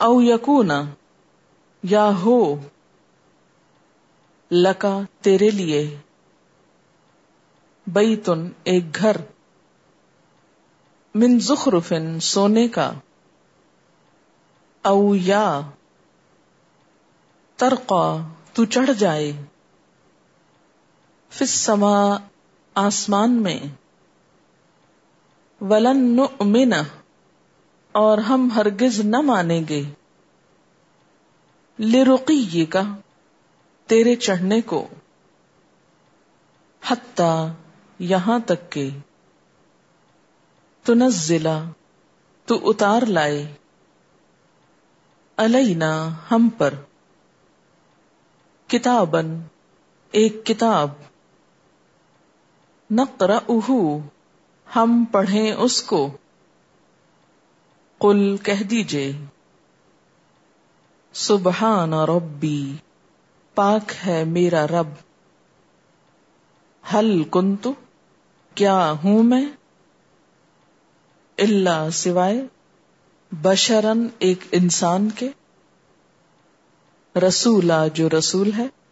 او یکونا یا ہو لکا تیرے لیے بیتن ایک گھر من زخرفن سونے کا او یا ترقا تو چڑھ جائے فی السماء آسمان میں ولن نؤمن اور ہم ہرگز نہ مانیں گے لرقیک تیرے چڑھنے کو حتی یہاں تک کہ تنزلا تو اتار لائے علینا ہم پر کتابن ایک کتاب نقرأہ ہم پڑھیں اس کو قل کہہ دیجئے سبحان ربی پاک ہے میرا رب حل کنت کیا ہوں میں الا سوائے بشرن ایک انسان کے رسولا جو رسول ہے